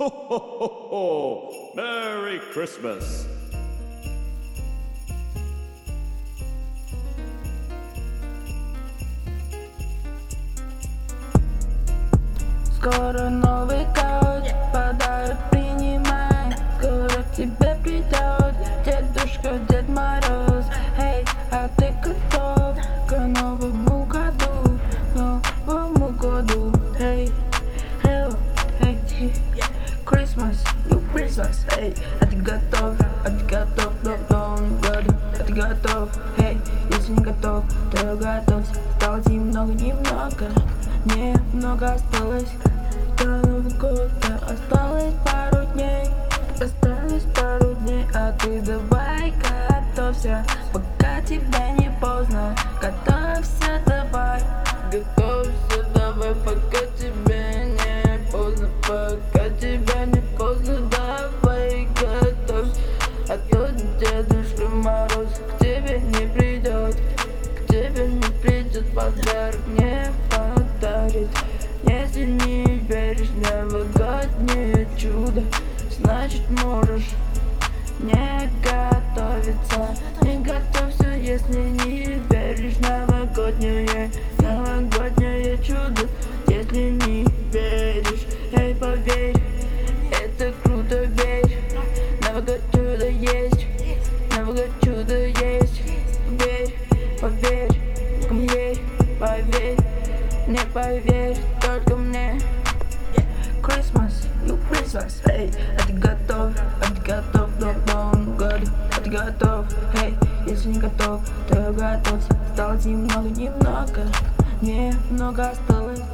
Ho, ho, ho, ho! Merry Christmas! Скоро Новый год, подарок принимай. Скоро к тебе придет Дедушка Дед Мороз. Эй, а ты готов к Новому году? Новому году. Эй, hello, эй, Christmas, you Christmas. Эй, а ты готов? А ты готов к Новому году? А ты готов? Эй, если не готов, то готовься. Осталось немного. Немного осталось до Нового года. Осталось пару дней. А ты давай готовься, пока тебе не поздно. Готовься давай, пока тебе не поздно. Пока тебе не поздно, давай готовься. А то Дедушка Мороз к тебе не придет. К тебе не придет, подарок не подарит. Если не веришь в новогоднее чудо, значит можешь не готовиться. Не готовься, если не веришь в новогоднее чудо. Если не веришь, эй, поверь, это круто, верь. Новогоднее чудо есть, новогоднее чудо есть. Верь, поверь, мне поверь, не поверь, только мне. Christmas, you Christmas, эй, а ты готов к Новому году? А ты готов, эй, если не готов, то готовься. Осталось немного, немного осталось